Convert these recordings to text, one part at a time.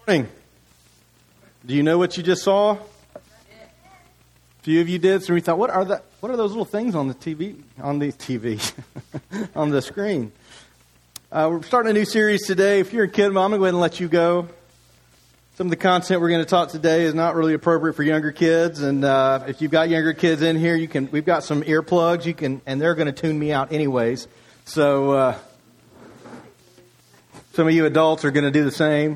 Morning. Do you know what you just saw? A few of you did. So we thought, what are those little things on the TV? On the screen. We're starting a new series today. If you're a kid, I'm going to go ahead and let you go. Some of the content we're going to talk today is not really appropriate for younger kids, and if you've got younger kids in here, we've got some earplugs. And they're going to tune me out anyways. So some of you adults are going to do the same.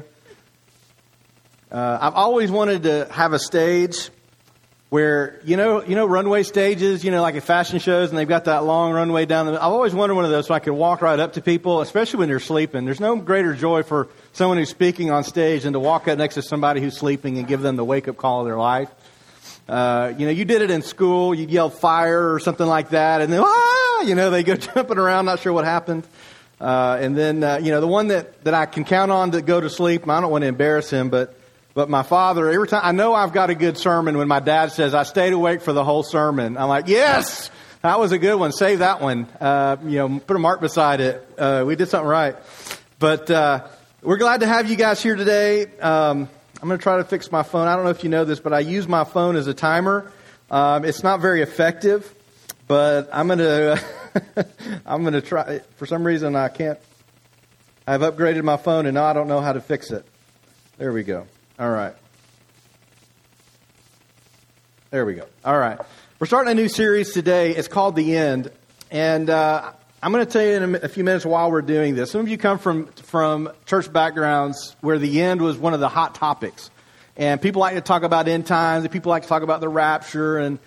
I've always wanted to have a stage where, you know, runway stages, like at fashion shows, and they've got that long runway down. I've always wanted one of those so I could walk right up to people, especially when they're sleeping. There's no greater joy for someone who's speaking on stage than to walk up next to somebody who's sleeping and give them the wake-up call of their life. You did it in school. You'd yell fire or something like that, and then, they go jumping around, not sure what happened. And then, the one that I can count on to go to sleep, I don't want to embarrass him, but my father, every time, I know I've got a good sermon when my dad says, I stayed awake for the whole sermon. I'm like, yes, that was a good one. Save that one. Put a mark beside it. We did something right. But we're glad to have you guys here today. I'm going to try to fix my phone. I don't know if you know this, but I use my phone as a timer. It's not very effective, but I'm going to try. For some reason, I can't. I've upgraded my phone, and now I don't know how to fix it. There we go. All right. There we go. All right. We're starting a new series today. It's called The End. And I'm going to tell you in a few minutes while we're doing this. Some of you come from church backgrounds where the end was one of the hot topics. And people like to talk about end times. And people like to talk about the rapture. And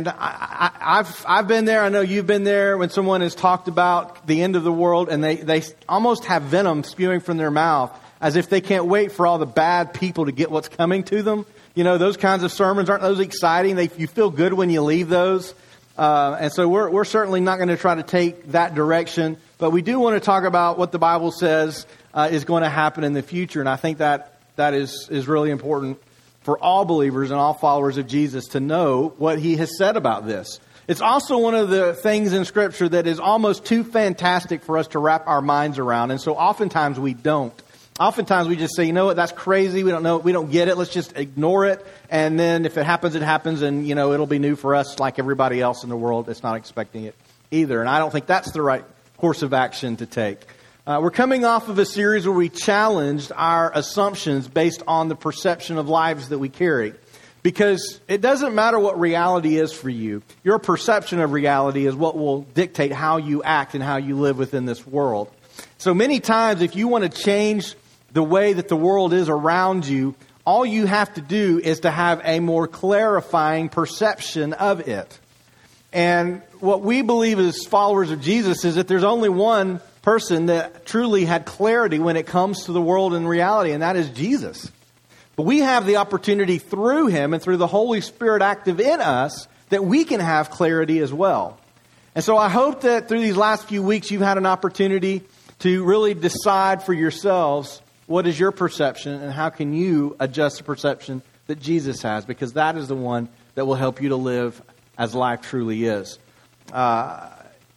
I've been there. I know you've been there when someone has talked about the end of the world. And they almost have venom spewing from their mouth, as if they can't wait for all the bad people to get what's coming to them. Those kinds of sermons, aren't those exciting? You feel good when you leave those. And so we're certainly not going to try to take that direction. But we do want to talk about what the Bible says is going to happen in the future. And I think that is really important for all believers and all followers of Jesus to know what He has said about this. It's also one of the things in Scripture that is almost too fantastic for us to wrap our minds around. And so oftentimes we don't. Oftentimes we just say, you know what, that's crazy. We don't know. We don't get it. Let's just ignore it. And then if it happens, it happens. And, it'll be new for us like everybody else in the world that's not expecting it either. And I don't think that's the right course of action to take. We're coming off of a series where we challenged our assumptions based on the perception of lives that we carry. Because it doesn't matter what reality is for you. Your perception of reality is what will dictate how you act and how you live within this world. So many times if you want to change the way that the world is around you, all you have to do is to have a more clarifying perception of it. And what we believe as followers of Jesus is that there's only one person that truly had clarity when it comes to the world and reality, and that is Jesus. But we have the opportunity through Him and through the Holy Spirit active in us that we can have clarity as well. And so I hope that through these last few weeks you've had an opportunity to really decide for yourselves what is your perception and how can you adjust the perception that Jesus has, because that is the one that will help you to live as life truly is. One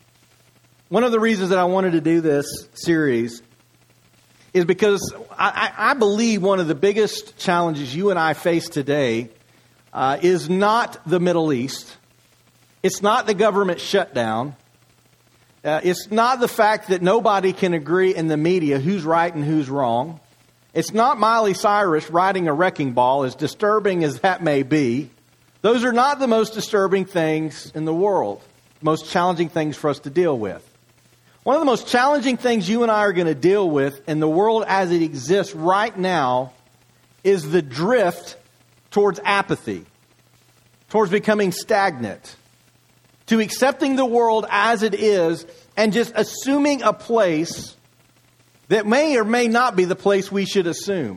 of the reasons that I wanted to do this series is because I believe one of the biggest challenges you and I face today is not the Middle East. It's not the government shutdown. It's not the fact that nobody can agree in the media who's right and who's wrong. It's not Miley Cyrus riding a wrecking ball, as disturbing as that may be. Those are not the most disturbing things in the world, most challenging things for us to deal with. One of the most challenging things you and I are going to deal with in the world as it exists right now is the drift towards apathy, towards becoming stagnant, to accepting the world as it is and just assuming a place that may or may not be the place we should assume.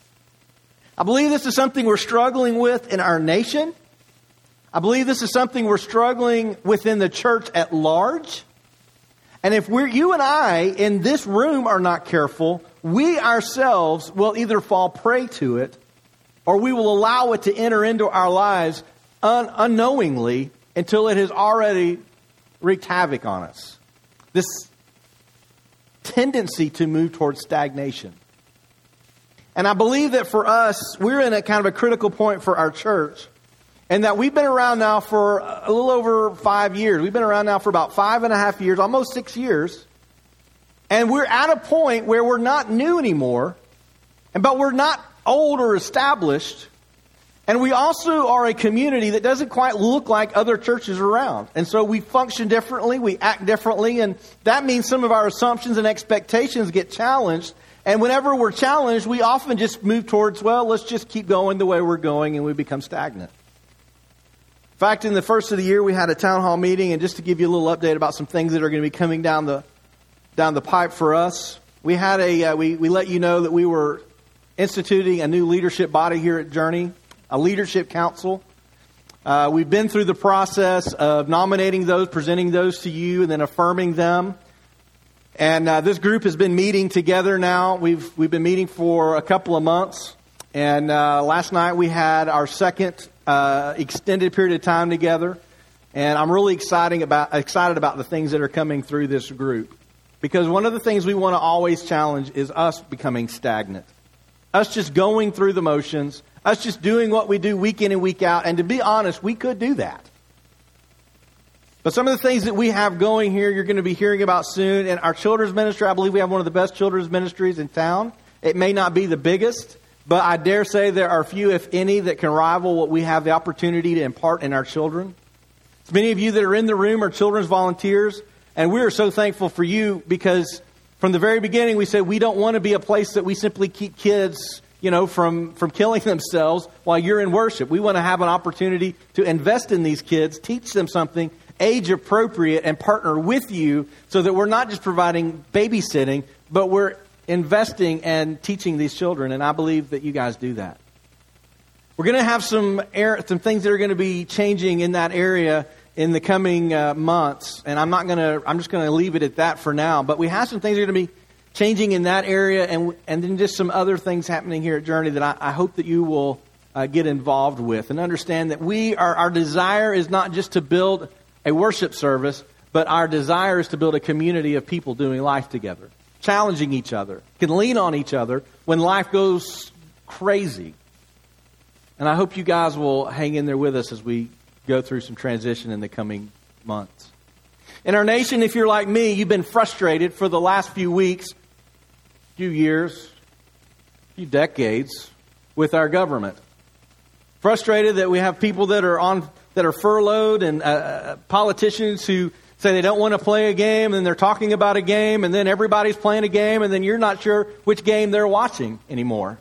I believe this is something we're struggling with in our nation. I believe this is something we're struggling within the church at large. And if you and I in this room are not careful, we ourselves will either fall prey to it or we will allow it to enter into our lives unknowingly until it has already wreaked havoc on us. This tendency to move towards stagnation. And I believe that for us, we're in a kind of a critical point for our church. And that we've been around now for a little over 5 years. We've been around now for about 5.5 years, almost 6 years. And we're at a point where we're not new anymore, but we're not old or established. And we also are a community that doesn't quite look like other churches around. And so we function differently, we act differently, and that means some of our assumptions and expectations get challenged. And whenever we're challenged, we often just move towards, well, let's just keep going the way we're going, and we become stagnant. In fact, in the first of the year, we had a town hall meeting, and just to give you a little update about some things that are going to be coming down the pipe for us, we had we let you know that we were instituting a new leadership body here at Journey, a leadership council. We've been through the process of nominating those, presenting those to you, and then affirming them. And this group has been meeting together now. We've been meeting for a couple of months. And last night we had our second extended period of time together. And I'm really excited about the things that are coming through this group. Because one of the things we want to always challenge is us becoming stagnant. Us just going through the motions. Us just doing what we do week in and week out. And to be honest, we could do that. But some of the things that we have going here, you're going to be hearing about soon. And our children's ministry, I believe we have one of the best children's ministries in town. It may not be the biggest, but I dare say there are few, if any, that can rival what we have the opportunity to impart in our children. Many of you that are in the room are children's volunteers. And we are so thankful for you because from the very beginning we said we don't want to be a place that we simply keep kids, from killing themselves while you're in worship. We want to have an opportunity to invest in these kids, teach them something age appropriate, and partner with you so that we're not just providing babysitting, but we're investing and teaching these children. And I believe that you guys do that. We're going to have some things that are going to be changing in that area in the coming months, and I'm just going to leave it at that for now. But we have some things that are going to be changing in that area, and then just some other things happening here at Journey that I hope that you will get involved with, and understand that our desire is not just to build a worship service, but our desire is to build a community of people doing life together, challenging each other, can lean on each other when life goes crazy. And I hope you guys will hang in there with us as we go through some transition in the coming months. In our nation, if you're like me, you've been frustrated for the last few weeks, few years, few decades with our government. Frustrated that we have people that are furloughed and politicians who say they don't want to play a game, and they're talking about a game, and then everybody's playing a game, and then you're not sure which game they're watching anymore.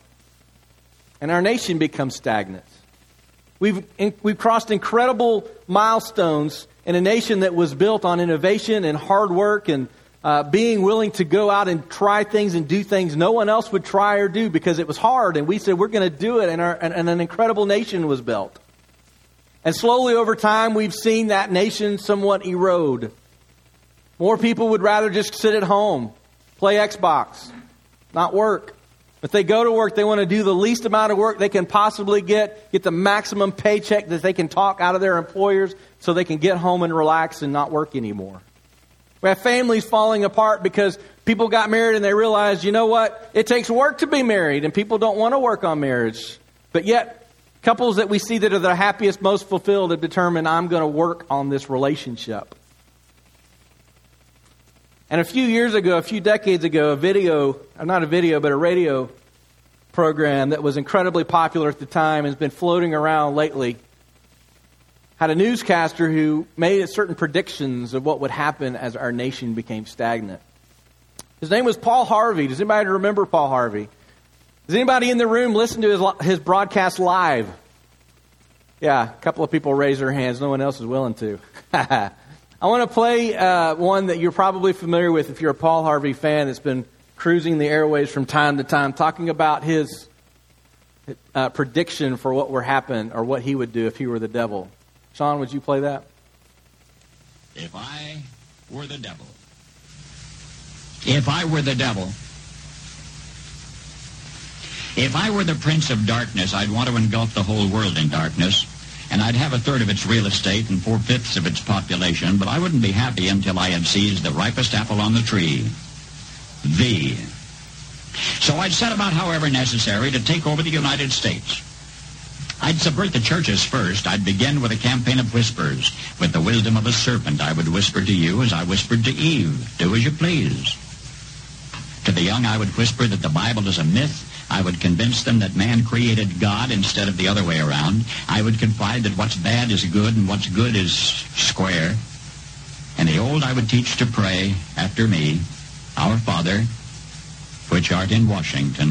And our nation becomes stagnant. We've crossed incredible milestones in a nation that was built on innovation and hard work and being willing to go out and try things and do things no one else would try or do because it was hard. And we said, we're going to do it. And an incredible nation was built. And slowly over time, we've seen that nation somewhat erode. More people would rather just sit at home, play Xbox, not work. If they go to work, they want to do the least amount of work they can possibly get the maximum paycheck that they can talk out of their employers so they can get home and relax and not work anymore. We have families falling apart because people got married and they realized, you know what? It takes work to be married, and people don't want to work on marriage. But yet, couples that we see that are the happiest, most fulfilled have determined, I'm going to work on this relationship. And a few decades ago, a radio program that was incredibly popular at the time has been floating around lately, had a newscaster who made certain predictions of what would happen as our nation became stagnant. His name was Paul Harvey. Does anybody remember Paul Harvey? Does anybody in the room listen to his broadcast live? Yeah, a couple of people raise their hands. No one else is willing to. I want to play one that you're probably familiar with if you're a Paul Harvey fan that's been cruising the airwaves from time to time, talking about his prediction for what would happen or what he would do if he were the devil. Sean, would you play that? If I were the devil. If I were the devil. If I were the prince of darkness, I'd want to engulf the whole world in darkness. And I'd have 1/3 of its real estate and 4/5 of its population, but I wouldn't be happy until I had seized the ripest apple on the tree. So I'd set about, however necessary, to take over the United States. I'd subvert the churches first. I'd begin with a campaign of whispers. With the wisdom of a serpent, I would whisper to you as I whispered to Eve, do as you please. To the young, I would whisper that the Bible is a myth. I would convince them that man created God instead of the other way around. I would confide that what's bad is good and what's good is square. And the old, I would teach to pray after me, Our Father, which art in Washington.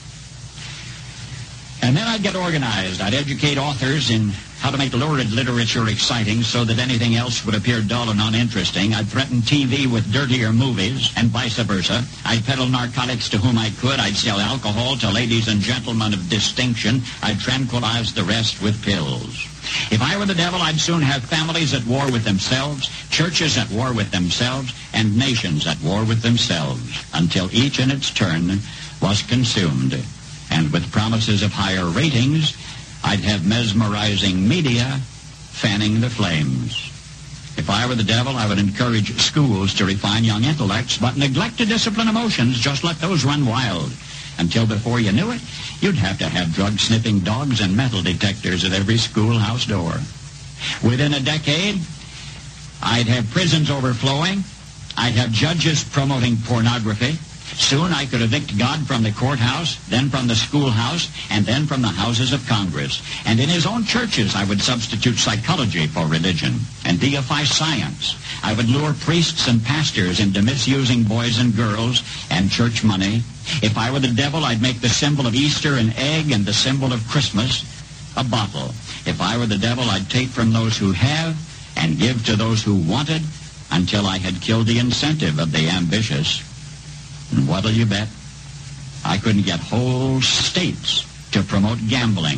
And then I'd get organized. I'd educate authors in how to make lurid literature exciting so that anything else would appear dull and uninteresting. I'd threaten TV with dirtier movies and vice versa. I'd peddle narcotics to whom I could. I'd sell alcohol to ladies and gentlemen of distinction. I'd tranquilize the rest with pills. If I were the devil, I'd soon have families at war with themselves, churches at war with themselves, and nations at war with themselves, until each in its turn was consumed. And with promises of higher ratings, I'd have mesmerizing media fanning the flames. If I were the devil, I would encourage schools to refine young intellects, but neglect to discipline emotions. Just let those run wild. Until before you knew it, you'd have to have drug-sniffing dogs and metal detectors at every schoolhouse door. Within a decade, I'd have prisons overflowing. I'd have judges promoting pornography. Soon I could evict God from the courthouse, then from the schoolhouse, and then from the houses of Congress. And in his own churches, I would substitute psychology for religion and deify science. I would lure priests and pastors into misusing boys and girls and church money. If I were the devil, I'd make the symbol of Easter an egg and the symbol of Christmas a bottle. If I were the devil, I'd take from those who have and give to those who wanted until I had killed the incentive of the ambitious. And what'll you bet? I couldn't get whole states to promote gambling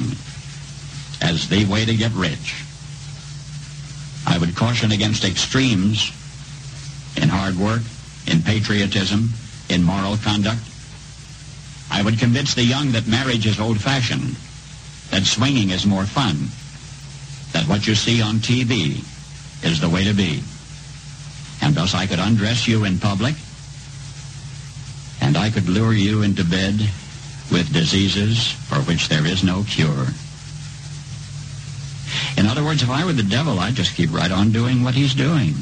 as the way to get rich. I would caution against extremes in hard work, in patriotism, in moral conduct. I would convince the young that marriage is old-fashioned, that swinging is more fun, that what you see on TV is the way to be. And thus I could undress you in public, and I could lure you into bed with diseases for which there is no cure. In other words, if I were the devil, I'd just keep right on doing what he's doing.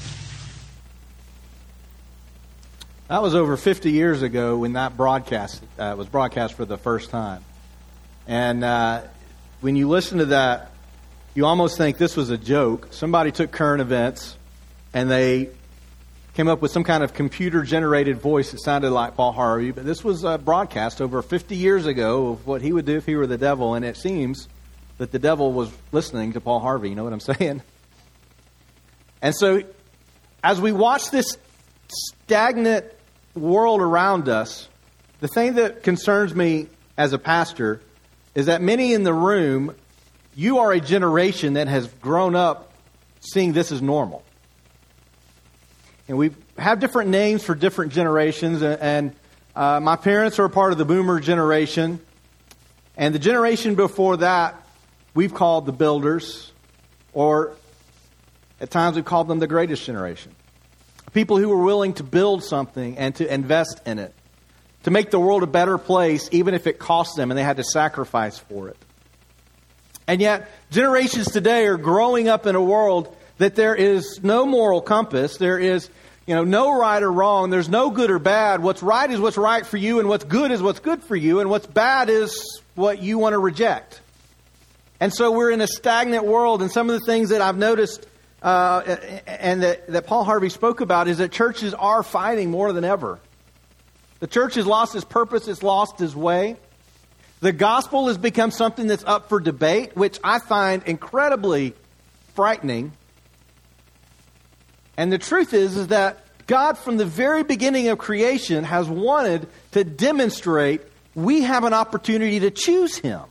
That was over 50 years ago when that broadcast was broadcast for the first time. And when you listen to that, you almost think this was a joke. Somebody took current events and they came up with some kind of computer-generated voice that sounded like Paul Harvey. But this was a broadcast over 50 years ago of what he would do if he were the devil. And it seems that the devil was listening to Paul Harvey. You know what I'm saying? And so as we watch this stagnant world around us, the thing that concerns me as a pastor is that many in the room, you are a generation that has grown up seeing this as normal. And we have different names for different generations. And my parents are a part of the boomer generation. And the generation before that, we've called the builders. Or at times we've called them the greatest generation. People who were willing to build something and to invest in it. To make the world a better place, even if it cost them and they had to sacrifice for it. And yet, generations today are growing up in a world that there is no moral compass. There is, no right or wrong. There's no good or bad. What's right is what's right for you, and what's good is what's good for you, and what's bad is what you want to reject. And so we're in a stagnant world, and some of the things that I've noticed and that Paul Harvey spoke about is that churches are fighting more than ever. The church has lost its purpose. It's lost its way. The gospel has become something that's up for debate, which I find incredibly frightening. And the truth is that God, from the very beginning of creation, has wanted to demonstrate we have an opportunity to choose Him.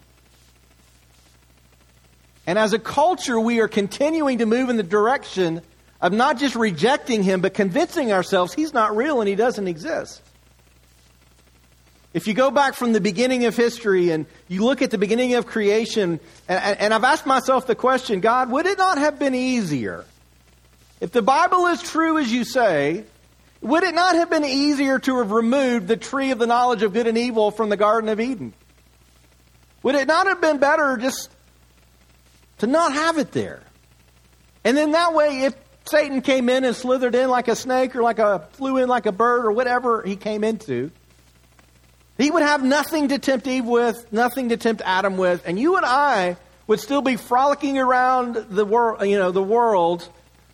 And as a culture, we are continuing to move in the direction of not just rejecting Him, but convincing ourselves He's not real and He doesn't exist. If you go back from the beginning of history and you look at the beginning of creation, and I've asked myself the question, God, would it not have been easier if the Bible is true as you say, Would it not have been easier to have removed the tree of the knowledge of good and evil from the Garden of Eden? Would it not have been better just to not have it there? And then that way, if Satan came in and slithered in like a snake or flew in like a bird or whatever he came into, he would have nothing to tempt Eve with, nothing to tempt Adam with, and you and I would still be frolicking around the world,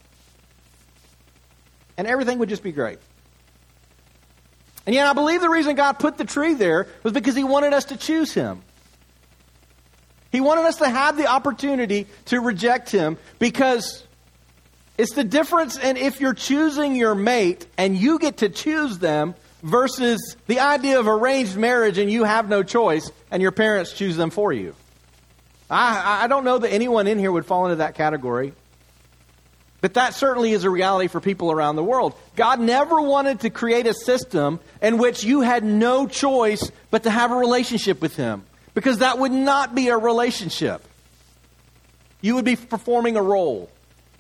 and everything would just be great. And yet I believe the reason God put the tree there was because He wanted us to choose Him. He wanted us to have the opportunity to reject Him, because it's the difference in if you're choosing your mate and you get to choose them versus the idea of arranged marriage and you have no choice and your parents choose them for you. I don't know that anyone in here would fall into that category. But that certainly is a reality for people around the world. God never wanted to create a system in which you had no choice but to have a relationship with Him, because that would not be a relationship. You would be performing a role.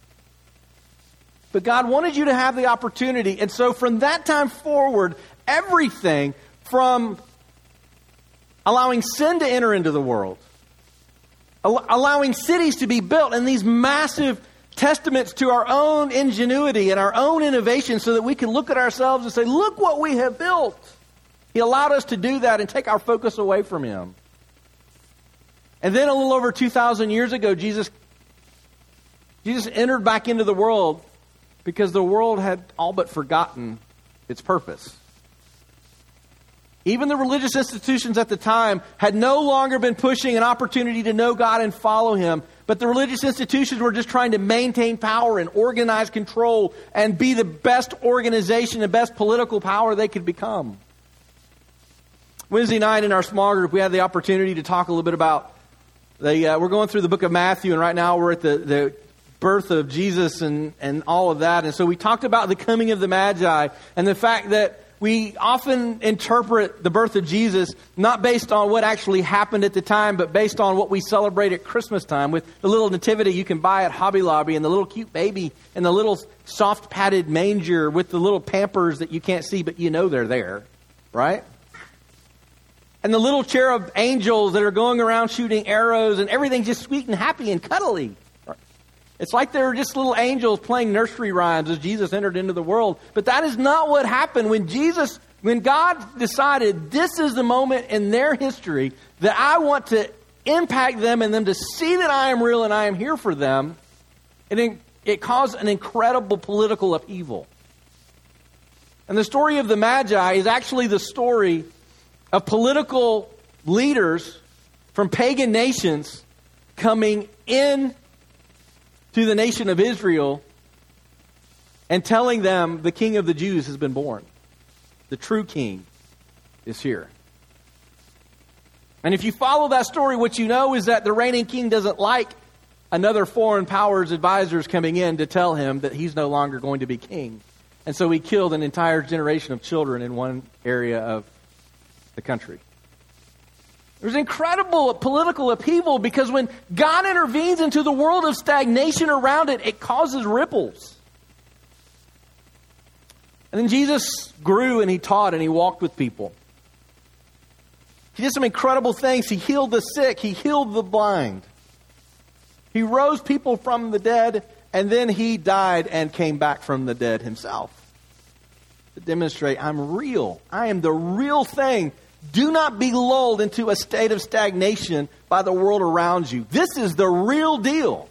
But God wanted you to have the opportunity. And so from that time forward, everything from allowing sin to enter into the world, allowing cities to be built, and these massive testaments to our own ingenuity and our own innovation so that we can look at ourselves and say, look what we have built. He allowed us to do that and take our focus away from Him. And then a little over 2,000 years ago, Jesus entered back into the world because the world had all but forgotten its purpose. Even the religious institutions at the time had no longer been pushing an opportunity to know God and follow Him, but the religious institutions were just trying to maintain power and organize control and be the best organization and best political power they could become. Wednesday night in our small group, we had the opportunity to talk a little bit about we're going through the book of Matthew, and right now we're at the birth of Jesus and all of that. And so we talked about the coming of the Magi and the fact that we often interpret the birth of Jesus not based on what actually happened at the time, but based on what we celebrate at Christmas time with the little nativity you can buy at Hobby Lobby and the little cute baby and the little soft padded manger with the little Pampers that you can't see, but you know they're there, right? And the little cherub angels that are going around shooting arrows, and everything's just sweet and happy and cuddly. It's like they're just little angels playing nursery rhymes as Jesus entered into the world. But that is not what happened when God decided this is the moment in their history that I want to impact them and them to see that I am real and I am here for them. And it caused an incredible political upheaval. And the story of the Magi is actually the story of political leaders from pagan nations coming in to the nation of Israel and telling them the King of the Jews has been born. The true King is here. And if you follow that story, what you know is that the reigning king doesn't like another foreign power's advisors coming in to tell him that he's no longer going to be king. And so he killed an entire generation of children in one area of the country. There's incredible political upheaval because when God intervenes into the world of stagnation around it, it causes ripples. And then Jesus grew and He taught and He walked with people. He did some incredible things. He healed the sick. He healed the blind. He rose people from the dead, and then He died and came back from the dead Himself to demonstrate, I'm real. I am the real thing. Do not be lulled into a state of stagnation by the world around you. This is the real deal.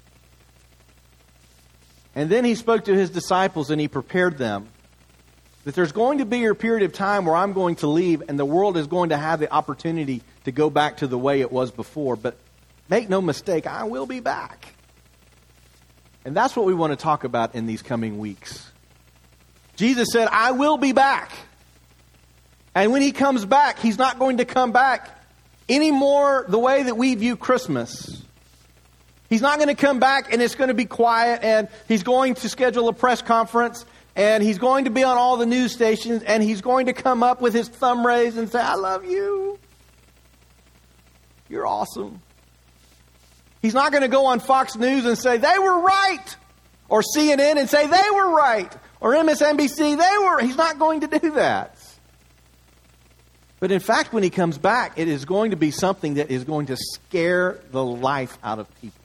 And then He spoke to His disciples and He prepared them that there's going to be a period of time where I'm going to leave and the world is going to have the opportunity to go back to the way it was before. But make no mistake, I will be back. And that's what we want to talk about in these coming weeks. Jesus said, I will be back. And when He comes back, He's not going to come back anymore the way that we view Christmas. He's not going to come back and it's going to be quiet and He's going to schedule a press conference and He's going to be on all the news stations and He's going to come up with His thumb raised and say, I love you. You're awesome. He's not going to go on Fox News and say, they were right. Or CNN and say, they were right. or MSNBC, he's not going to do that. But in fact, when he comes back, it is going to be something that is going to scare the life out of people.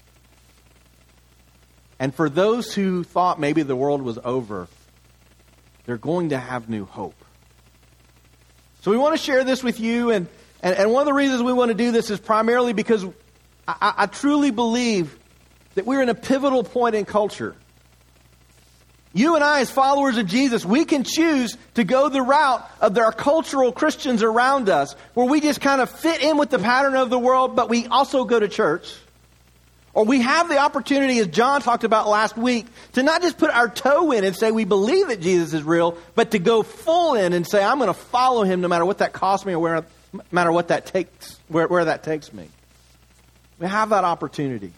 And for those who thought maybe the world was over, they're going to have new hope. So we want to share this with you, and one of the reasons we want to do this is primarily because I truly believe that we're in a pivotal point in culture. You and I, as followers of Jesus, we can choose to go the route of our cultural Christians around us, where we just kind of fit in with the pattern of the world, but we also go to church. Or we have the opportunity, as John talked about last week, to not just put our toe in and say we believe that Jesus is real, but to go full in and say, I'm going to follow him no matter what that costs me or no matter what that takes, where that takes me. We have that opportunity.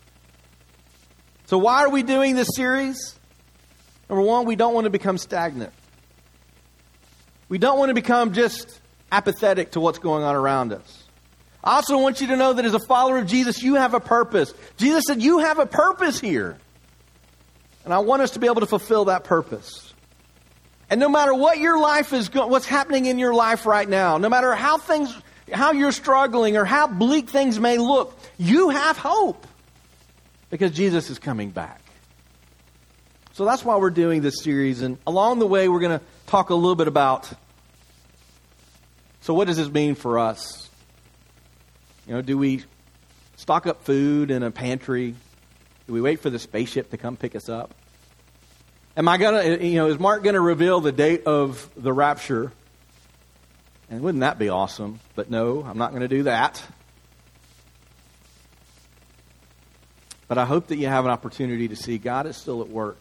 So why are we doing this series? Number one, we don't want to become stagnant. We don't want to become just apathetic to what's going on around us. I also want you to know that as a follower of Jesus, you have a purpose. Jesus said, you have a purpose here. And I want us to be able to fulfill that purpose. And no matter what your life is what's happening in your life right now, no matter how you're struggling or how bleak things may look, you have hope because Jesus is coming back. So that's why we're doing this series. And along the way, we're going to talk a little bit about, so what does this mean for us? Do we stock up food in a pantry? Do we wait for the spaceship to come pick us up? Am I going to, is Mark going to reveal the date of the rapture? And wouldn't that be awesome? But no, I'm not going to do that. But I hope that you have an opportunity to see God is still at work.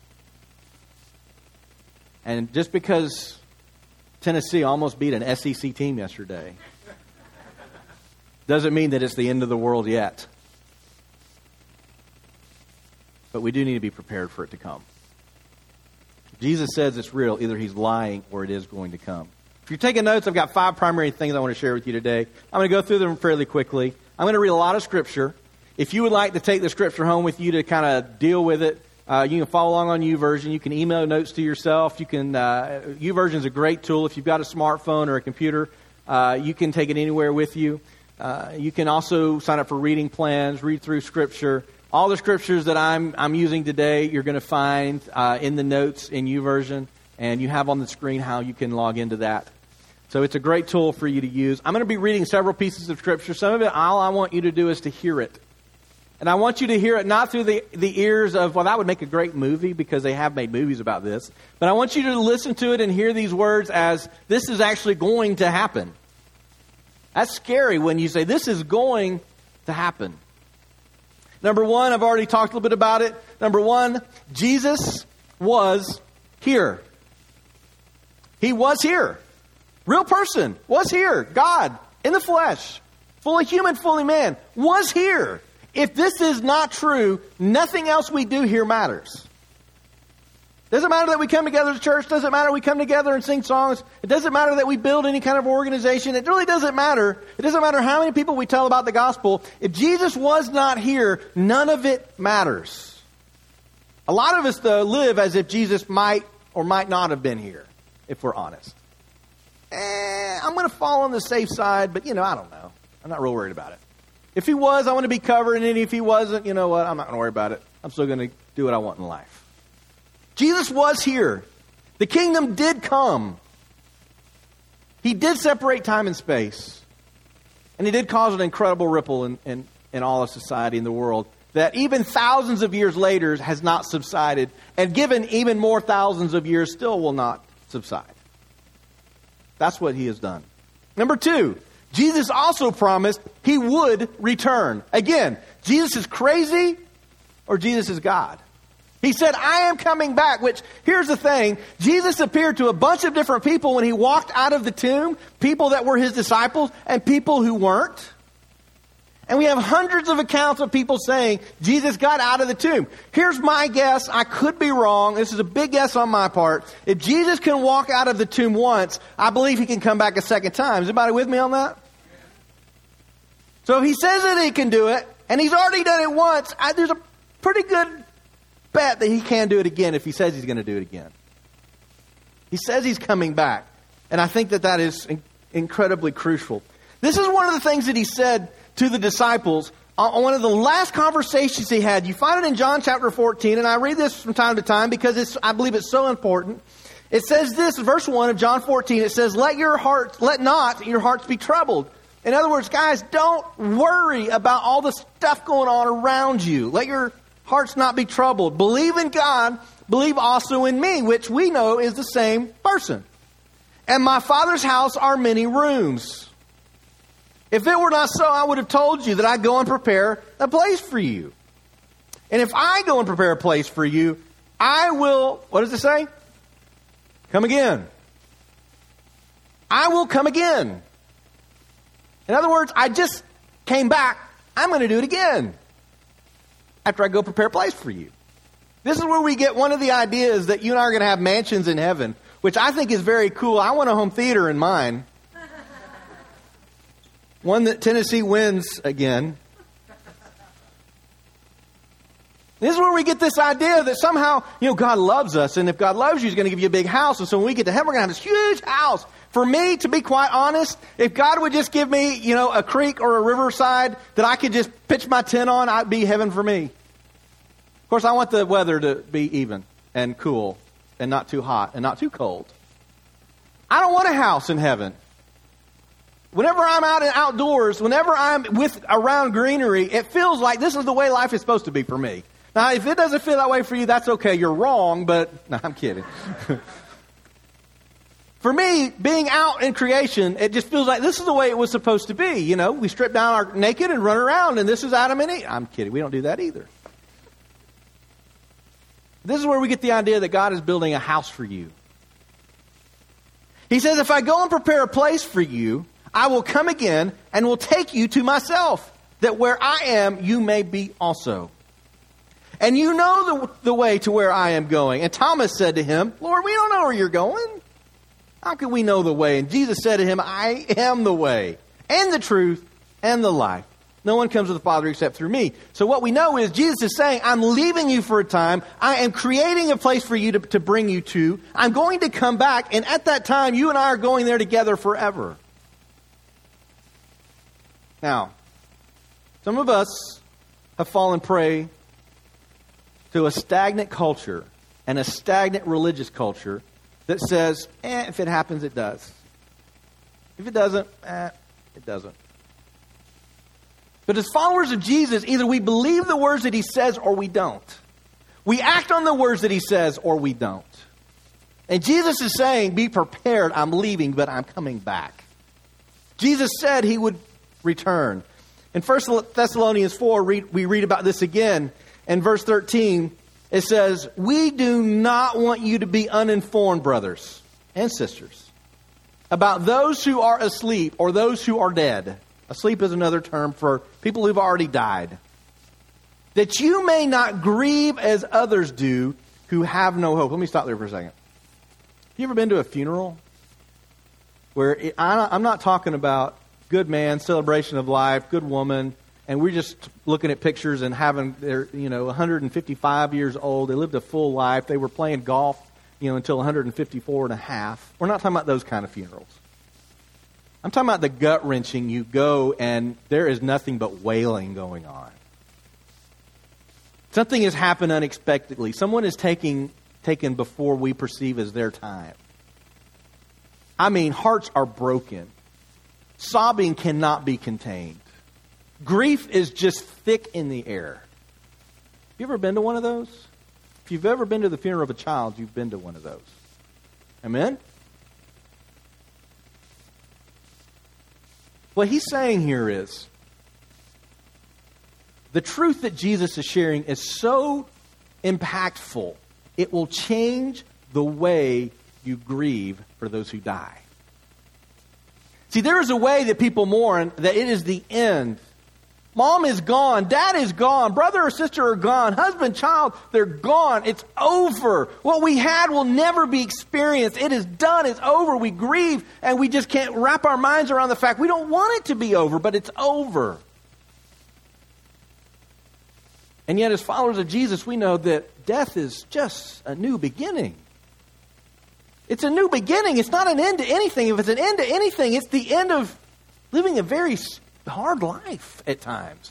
And just because Tennessee almost beat an SEC team yesterday doesn't mean that it's the end of the world yet. But we do need to be prepared for it to come. If Jesus says it's real, either he's lying or it is going to come. If you're taking notes, I've got 5 primary things I want to share with you today. I'm going to go through them fairly quickly. I'm going to read a lot of Scripture. If you would like to take the Scripture home with you to kind of deal with it, you can follow along on YouVersion. You can email notes to yourself. YouVersion is a great tool. If you've got a smartphone or a computer, you can take it anywhere with you. You can also sign up for reading plans, read through Scripture. All the Scriptures that I'm using today, you're going to find in the notes in YouVersion, and you have on the screen how you can log into that. So it's a great tool for you to use. I'm going to be reading several pieces of Scripture. Some of it, all I want you to do is to hear it. And I want you to hear it not through the ears of, well, that would make a great movie because they have made movies about this. But I want you to listen to it and hear these words as this is actually going to happen. That's scary when you say this is going to happen. Number one, I've already talked a little bit about it. Number one, Jesus was here. He was here. Real person was here. God in the flesh, fully human, fully man, was here. If this is not true, nothing else we do here matters. Doesn't matter that we come together to church. Doesn't matter we come together and sing songs. It doesn't matter that we build any kind of organization. It really doesn't matter. It doesn't matter how many people we tell about the gospel. If Jesus was not here, none of it matters. A lot of us, though, live as if Jesus might or might not have been here, if we're honest. I'm going to fall on the safe side, but, I don't know. I'm not real worried about it. If he was, I want to be covered, and if he wasn't, you know what? I'm not going to worry about it. I'm still going to do what I want in life. Jesus was here. The kingdom did come. He did separate time and space. And he did cause an incredible ripple in all of society in the world that even thousands of years later has not subsided. And given even more thousands of years, still will not subside. That's what he has done. Number two, Jesus also promised he would return. Again, Jesus is crazy or Jesus is God. He said, I am coming back, which, here's the thing, Jesus appeared to a bunch of different people when he walked out of the tomb, people that were his disciples and people who weren't. And we have hundreds of accounts of people saying Jesus got out of the tomb. Here's my guess. I could be wrong. This is a big guess on my part. If Jesus can walk out of the tomb once, I believe he can come back a second time. Is anybody with me on that? So if he says that he can do it, and he's already done it once, there's a pretty good bet that he can do it again if he says he's going to do it again. He says he's coming back. And I think that is incredibly crucial. This is one of the things that he said to the disciples on one of the last conversations he had. You find it in John chapter 14, and I read this from time to time because I believe it's so important. It says this, verse 1 of John 14, it says, let not your hearts be troubled. In other words, guys, don't worry about all the stuff going on around you. Let your hearts not be troubled. Believe in God, believe also in me, which we know is the same person. And my Father's house are many rooms. If it were not so, I would have told you that I go and prepare a place for you. And if I go and prepare a place for you, I will, what does it say? Come again. I will come again. In other words, I just came back. I'm going to do it again after I go prepare a place for you. This is where we get one of the ideas that you and I are going to have mansions in heaven, which I think is very cool. I want a home theater in mine. One that Tennessee wins again. This is where we get this idea that somehow, God loves us. And if God loves you, He's going to give you a big house. And so when we get to heaven, we're going to have this huge house. For me, to be quite honest, if God would just give me, a creek or a riverside that I could just pitch my tent on, I'd be heaven for me. Of course, I want the weather to be even and cool and not too hot and not too cold. I don't want a house in heaven. Whenever I'm out and outdoors, whenever I'm around greenery, it feels like this is the way life is supposed to be for me. Now, if it doesn't feel that way for you, that's okay. You're wrong, but no, I'm kidding. For me, being out in creation, it just feels like this is the way it was supposed to be. We strip down our naked and run around, and this is Adam and Eve. I'm kidding. We don't do that either. This is where we get the idea that God is building a house for you. He says, if I go and prepare a place for you, I will come again and will take you to myself, that where I am, you may be also. And you know the way to where I am going. And Thomas said to him, Lord, we don't know where you're going. How can we know the way? And Jesus said to him, I am the way and the truth and the life. No one comes to the Father except through me. So what we know is Jesus is saying, I'm leaving you for a time. I am creating a place for you to bring you to. I'm going to come back. And at that time, you and I are going there together forever. Now, some of us have fallen prey to a stagnant culture and a stagnant religious culture that says, if it happens, it does. If it doesn't, it doesn't. But as followers of Jesus, either we believe the words that He says or we don't. We act on the words that He says or we don't. And Jesus is saying, be prepared, I'm leaving, but I'm coming back. Jesus said He would return. In 1 Thessalonians 4, we read about this again. In verse 13, it says, we do not want you to be uninformed, brothers and sisters, about those who are asleep or those who are dead. Asleep is another term for people who've already died. That you may not grieve as others do who have no hope. Let me stop there for a second. Have you ever been to a funeral? Where I'm not talking about good man, celebration of life, good woman, and we're just looking at pictures and having, they're 155 years old. They lived a full life. They were playing golf, until 154 and a half. We're not talking about those kind of funerals. I'm talking about the gut-wrenching. You go and there is nothing but wailing going on. Something has happened unexpectedly. Someone is taken before we perceive as their time. I mean, hearts are broken. Sobbing cannot be contained. Grief is just thick in the air. Have you ever been to one of those? If you've ever been to the funeral of a child, you've been to one of those. Amen? What he's saying here is, the truth that Jesus is sharing is so impactful, it will change the way you grieve for those who die. See, there is a way that people mourn that it is the end. Mom is gone. Dad is gone. Brother or sister are gone. Husband, child, they're gone. It's over. What we had will never be experienced. It is done. It's over. We grieve and we just can't wrap our minds around the fact we don't want it to be over, but it's over. And yet, as followers of Jesus, we know that death is just a new beginning. It's a new beginning. It's not an end to anything. If it's an end to anything, it's the end of living a very hard life at times.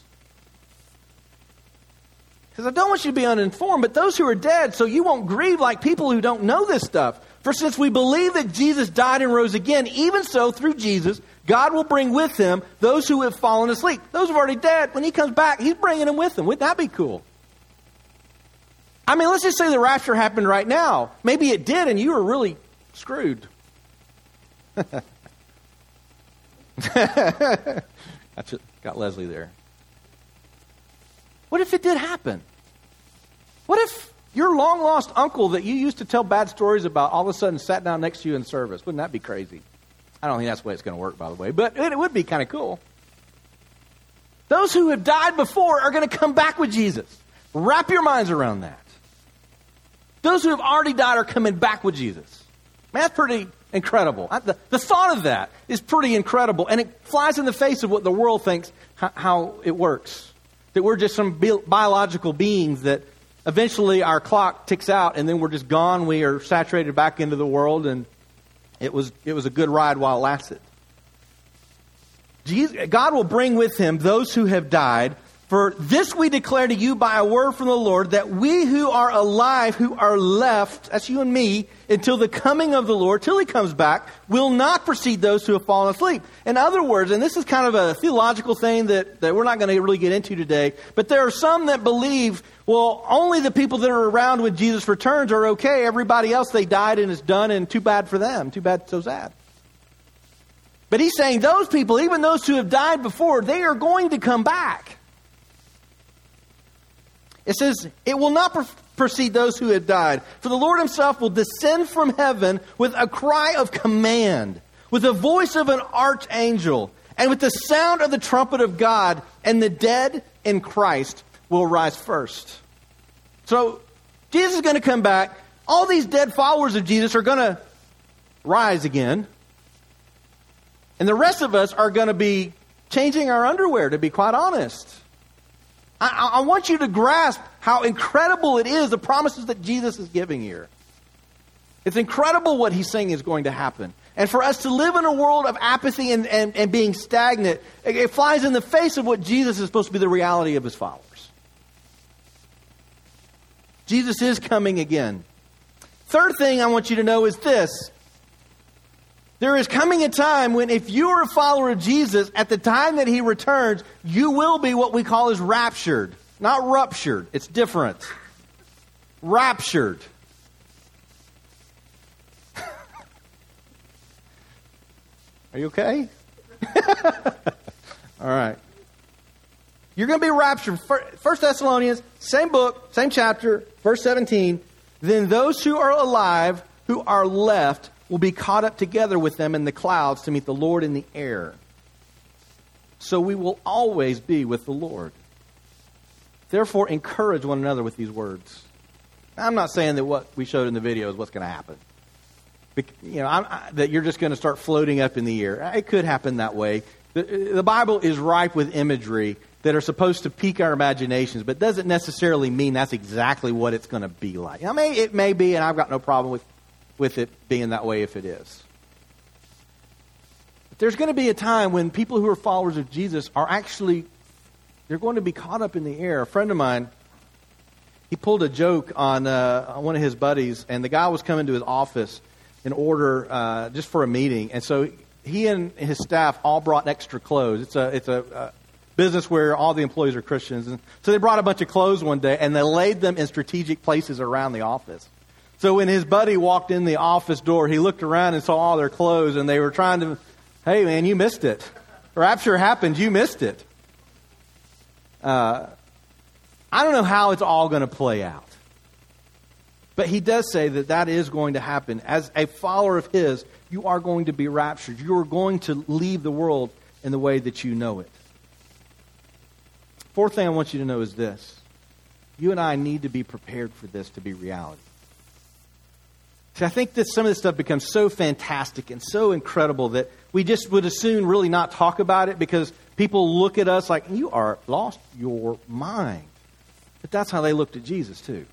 Because I don't want you to be uninformed, but those who are dead, so you won't grieve like people who don't know this stuff. For since we believe that Jesus died and rose again, even so, through Jesus, God will bring with him those who have fallen asleep. Those who are already dead, when he comes back, he's bringing them with him. Wouldn't that be cool? I mean, let's just say the rapture happened right now. Maybe it did, and you were really screwed. I just got Leslie there. What if it did happen? What if your long-lost uncle that you used to tell bad stories about all of a sudden sat down next to you in service? Wouldn't that be crazy? I don't think that's the way it's going to work, by the way, but it would be kind of cool. Those who have died before are going to come back with Jesus. Wrap your minds around that. Those who have already died are coming back with Jesus. Man, that's pretty incredible. The thought of that is pretty incredible, and it flies in the face of what the world thinks how it works. That we're just some biological beings that eventually our clock ticks out and then we're just gone. We are saturated back into the world, and it was a good ride while it lasted. God will bring with him those who have died. For this we declare to you by a word from the Lord, that we who are alive, who are left, that's you and me, until the coming of the Lord, till he comes back, will not precede those who have fallen asleep. In other words, and this is kind of a theological thing that we're not going to really get into today, but there are some that believe, well, only the people that are around when Jesus returns are okay. Everybody else, they died and it's done, and too bad for them. Too bad, so sad. But he's saying those people, even those who have died before, they are going to come back. It says, it will not precede those who have died. For the Lord himself will descend from heaven with a cry of command, with the voice of an archangel, and with the sound of the trumpet of God, and the dead in Christ will rise first. So, Jesus is going to come back. All these dead followers of Jesus are going to rise again. And the rest of us are going to be changing our underwear, to be quite honest. I want you to grasp how incredible it is, the promises that Jesus is giving here. It's incredible what he's saying is going to happen. And for us to live in a world of apathy and being stagnant, it flies in the face of what Jesus is supposed to be the reality of his followers. Jesus is coming again. Third thing I want you to know is this. There is coming a time when if you are a follower of Jesus, at the time that he returns, you will be what we call as raptured. Not ruptured. It's different. Raptured. Are you okay? All right. You're going to be raptured. 1 Thessalonians, same book, same chapter, verse 17. Then those who are alive, who are left, will be caught up together with them in the clouds to meet the Lord in the air. So we will always be with the Lord. Therefore, encourage one another with these words. I'm not saying that what we showed in the video is what's going to happen. That you're just going to start floating up in the air. It could happen that way. The Bible is ripe with imagery that are supposed to pique our imaginations, but doesn't necessarily mean that's exactly what it's going to be like. I mean, it may be, and I've got no problem with it being that way if it is. But there's going to be a time when people who are followers of Jesus are actually, they're going to be caught up in the air. A friend of mine, he pulled a joke on one of his buddies, and the guy was coming to his office in order just for a meeting. And so he and his staff all brought extra clothes. It's a business where all the employees are Christians. And so they brought a bunch of clothes one day, and they laid them in strategic places around the office. So when his buddy walked in the office door, he looked around and saw all their clothes, and they were trying to, hey, man, you missed it. Rapture happened. You missed it. I don't know how it's all going to play out. But he does say that is going to happen. As a follower of his, you are going to be raptured. You are going to leave the world in the way that you know it. Fourth thing I want you to know is this. You and I need to be prepared for this to be reality. See, I think that some of this stuff becomes so fantastic and so incredible that we just would as soon really not talk about it because people look at us like, you are lost your mind. But that's how they looked at Jesus too.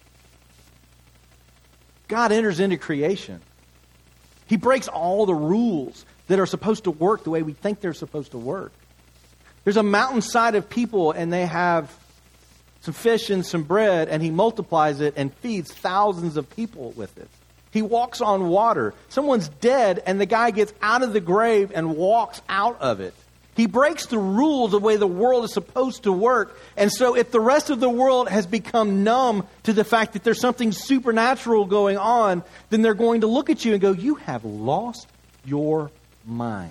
God enters into creation. He breaks all the rules that are supposed to work the way we think they're supposed to work. There's a mountainside of people, and they have some fish and some bread, and he multiplies it and feeds thousands of people with it. He walks on water. Someone's dead, and the guy gets out of the grave and walks out of it. He breaks the rules of the way the world is supposed to work. And so if the rest of the world has become numb to the fact that there's something supernatural going on, then they're going to look at you and go, you have lost your mind.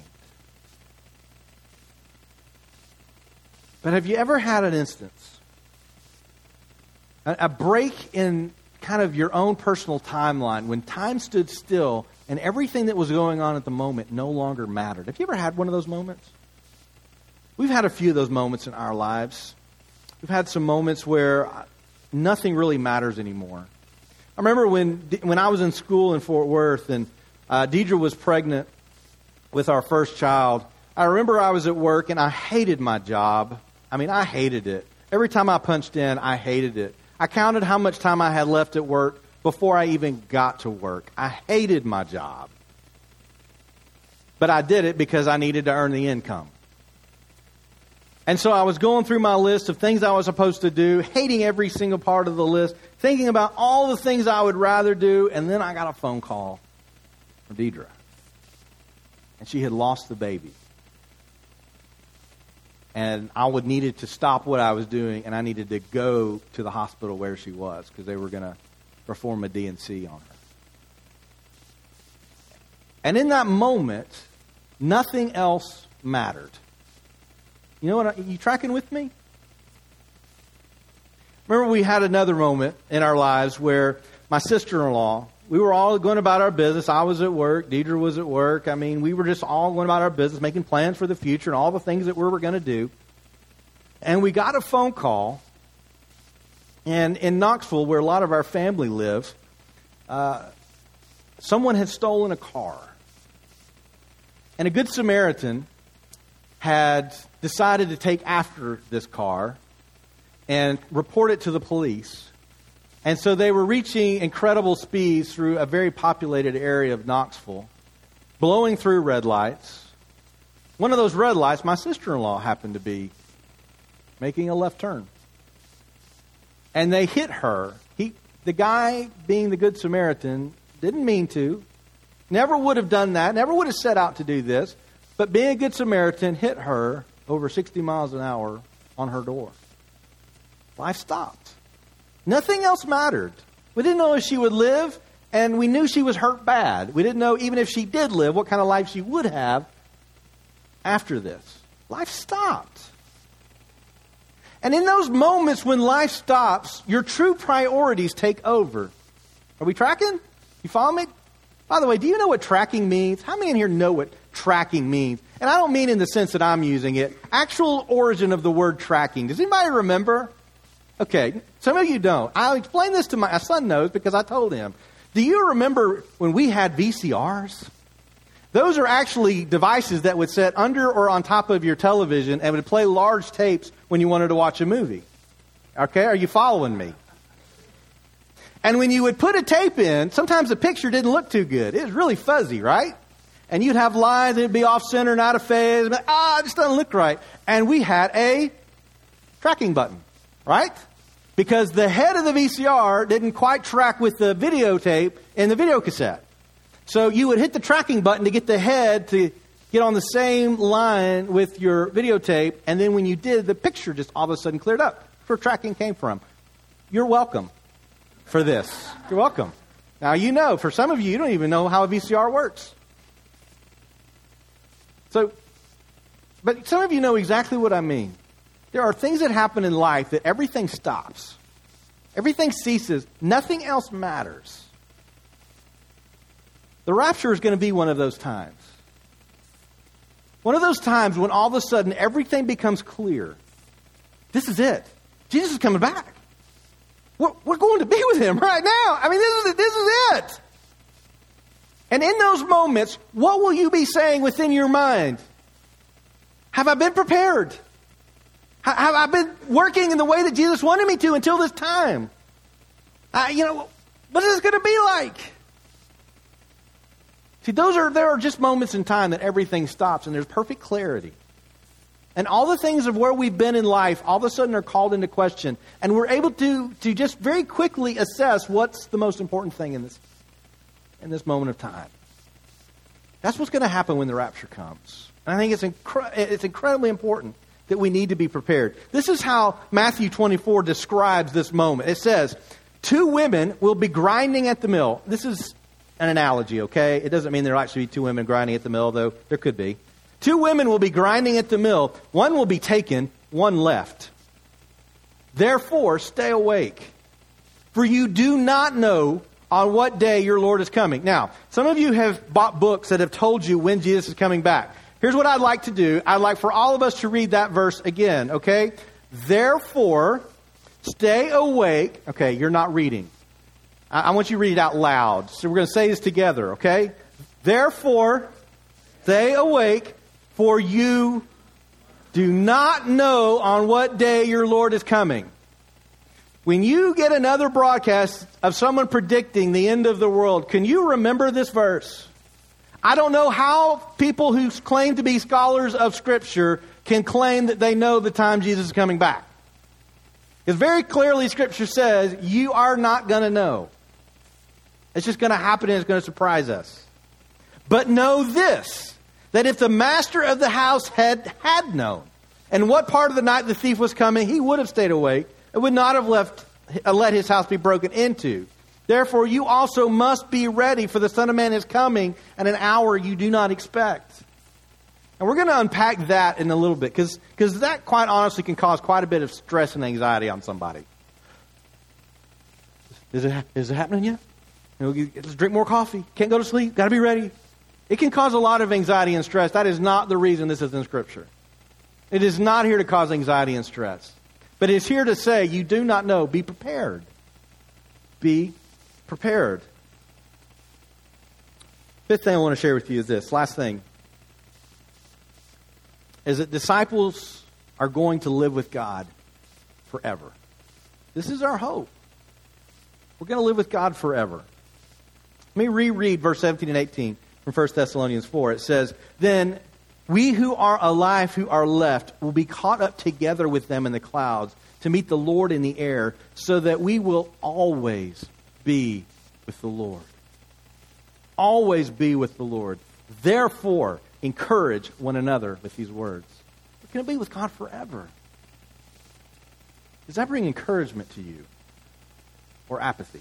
But have you ever had an instance, a break in kind of your own personal timeline when time stood still and everything that was going on at the moment no longer mattered? Have you ever had one of those moments? We've had a few of those moments in our lives. We've had some moments where nothing really matters anymore. I remember when I was in school in Fort Worth and Deidre was pregnant with our first child. I remember I was at work and I hated my job. I mean, I hated it. Every time I punched in, I hated it. I counted how much time I had left at work before I even got to work. I hated my job. But I did it because I needed to earn the income. And so I was going through my list of things I was supposed to do, hating every single part of the list, thinking about all the things I would rather do, and then I got a phone call from Deidre. And she had lost the baby. And I needed to stop what I was doing, and I needed to go to the hospital where she was because they were going to perform a D&C on her. And in that moment, nothing else mattered. You know what? Are you tracking with me? Remember, we had another moment in our lives where my sister-in-law, we were all going about our business. I was at work. Deidre was at work. I mean, we were just all going about our business, making plans for the future and all the things that we were going to do. And we got a phone call. And in Knoxville, where a lot of our family lives, someone had stolen a car. And a Good Samaritan had decided to take after this car and report it to the police. And so they were reaching incredible speeds through a very populated area of Knoxville, blowing through red lights. One of those red lights, my sister-in-law happened to be making a left turn. And they hit her. The guy, being the Good Samaritan, didn't mean to, never would have done that, never would have set out to do this, but being a Good Samaritan, hit her over 60 miles an hour on her door. Life stopped. Nothing else mattered. We didn't know if she would live, and we knew she was hurt bad. We didn't know, even if she did live, what kind of life she would have after this. Life stopped. And in those moments when life stops, your true priorities take over. Are we tracking? You follow me? By the way, do you know what tracking means? How many in here know what tracking means? And I don't mean in the sense that I'm using it. Actual origin of the word tracking. Does anybody remember? Okay, some of you don't. I'll explain this to my son knows because I told him. Do you remember when we had VCRs? Those are actually devices that would sit under or on top of your television and would play large tapes when you wanted to watch a movie. Okay, are you following me? And when you would put a tape in, sometimes the picture didn't look too good. It was really fuzzy, right? And you'd have lines, and it'd be off-center and out of phase. It just doesn't look right. And we had a tracking button, right? Because the head of the VCR didn't quite track with the videotape in the video cassette. So you would hit the tracking button to get the head to get on the same line with your videotape. And then when you did, the picture just all of a sudden cleared up. That's where tracking came from. You're welcome for this. You're welcome. Now, you know, for some of you, you don't even know how a VCR works. But some of you know exactly what I mean. There are things that happen in life that everything stops. Everything ceases. Nothing else matters. The rapture is going to be one of those times. One of those times when all of a sudden everything becomes clear. This is it. Jesus is coming back. We're going to be with him right now. I mean, this is it. And in those moments, what will you be saying within your mind? Have I been prepared? Have I been working in the way that Jesus wanted me to until this time? What is this going to be like? See, there are just moments in time that everything stops and there's perfect clarity. And all the things of where we've been in life all of a sudden are called into question. And we're able to just very quickly assess what's the most important thing in this moment of time. That's what's going to happen when the rapture comes. And I think it's incredibly important that we need to be prepared. This is how Matthew 24 describes this moment. It says, 2 women will be grinding at the mill. This is an analogy, okay? It doesn't mean there'll actually be 2 women grinding at the mill, though there could be. 2 women will be grinding at the mill. One will be taken, one left. Therefore, stay awake, for you do not know on what day your Lord is coming. Now, some of you have bought books that have told you when Jesus is coming back. Here's what I'd like to do. I'd like for all of us to read that verse again, okay? Therefore, stay awake. Okay, you're not reading. I want you to read it out loud. So we're going to say this together, okay? Therefore, stay awake, for you do not know on what day your Lord is coming. When you get another broadcast of someone predicting the end of the world, can you remember this verse? I don't know how people who claim to be scholars of Scripture can claim that they know the time Jesus is coming back. Because very clearly Scripture says you are not going to know. It's just going to happen and it's going to surprise us. But know this, that if the master of the house had known, and what part of the night the thief was coming, he would have stayed awake and would not have let his house be broken into. Therefore, you also must be ready, for the Son of Man is coming at an hour you do not expect. And we're going to unpack that in a little bit, because that quite honestly can cause quite a bit of stress and anxiety on somebody. Is it happening yet? Let's drink more coffee. Can't go to sleep. Got to be ready. It can cause a lot of anxiety and stress. That is not the reason this is in Scripture. It is not here to cause anxiety and stress. But it's here to say, you do not know. Be prepared. Be prepared. Fifth thing I want to share with you is this. Last thing. Is that disciples are going to live with God forever. This is our hope. We're going to live with God forever. Let me reread verse 17 and 18 from 1 Thessalonians 4. It says, Then we who are alive, who are left, will be caught up together with them in the clouds to meet the Lord in the air, so that we will always be with the Lord. Always be with the Lord. Therefore, encourage one another with these words. We're going to be with God forever. Does that bring encouragement to you? Or apathy?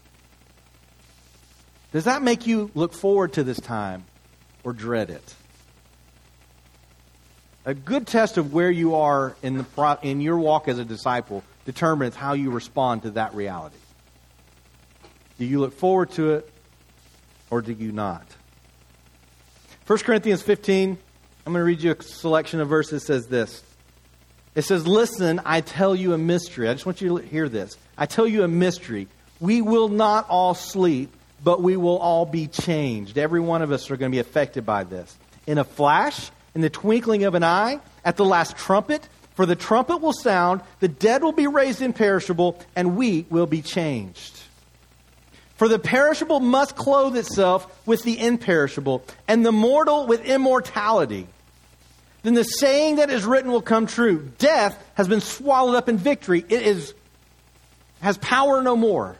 Does that make you look forward to this time or dread it? A good test of where you are in your walk as a disciple determines how you respond to that reality. Do you look forward to it or do you not? 1 Corinthians 15, I'm going to read you a selection of verses. It says this. It says, Listen, I tell you a mystery. I just want you to hear this. I tell you a mystery. We will not all sleep, but we will all be changed. Every one of us are going to be affected by this. In a flash, in the twinkling of an eye, at the last trumpet, for the trumpet will sound, the dead will be raised imperishable, and we will be changed. For the perishable must clothe itself with the imperishable, and the mortal with immortality. Then the saying that is written will come true. Death has been swallowed up in victory. It has power no more.